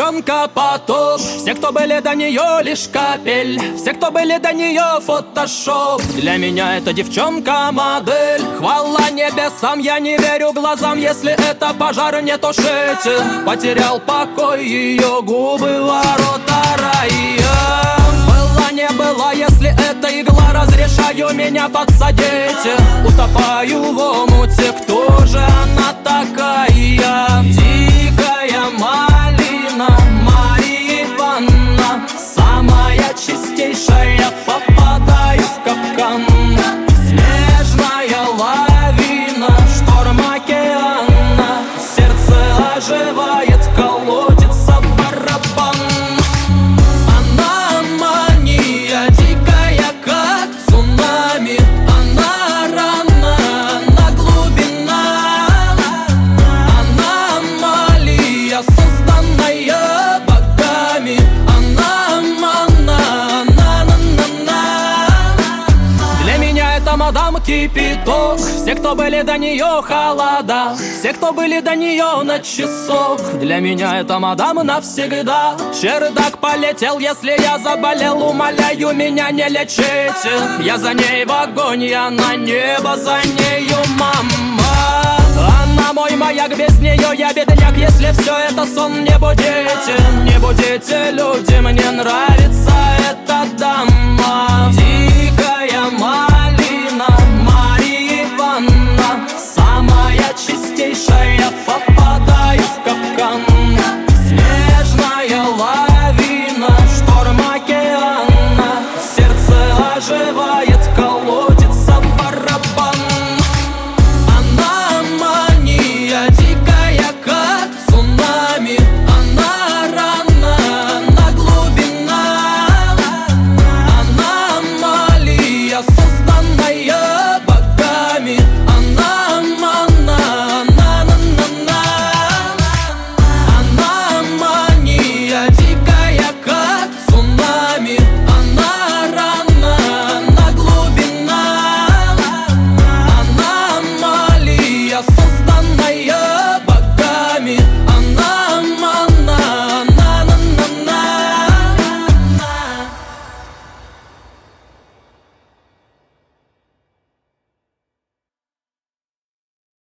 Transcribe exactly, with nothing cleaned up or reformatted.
девчонка поток. Все, кто были до нее, лишь капель. Все, кто были до нее, фотошоп. Для меня эта девчонка модель. Хвала небесам, я не верю глазам. Если это пожар, не тушите. Потерял покой ее губы, ворота рая. Была не была, если это игла, разрешаю меня подсадить. Утопаю в омуте, кто же она такая? Дикая малина, Мария Ивановна, самая чистейшая, попадаю в капкан. Снежная лавина, шторм океана, сердце оживает, колотится барабан. Она мания, дикая, как цунами. Она рана, она глубина. Аномалия, созданная богами. Она мана, на-на-на-на. Для меня это мадам кипяток. Все, кто были до нее, холода. Все, кто были до нее, на часок. Для меня это мадам навсегда. Чердак полетел, если я заболел. Умоляю, меня не лечите. Я за ней в огонь, я на небо за нею, мама. Она мой маяк, без нее я бедняк. Если все это сон, не будете. Не будете, люди, мне нравится эта дама.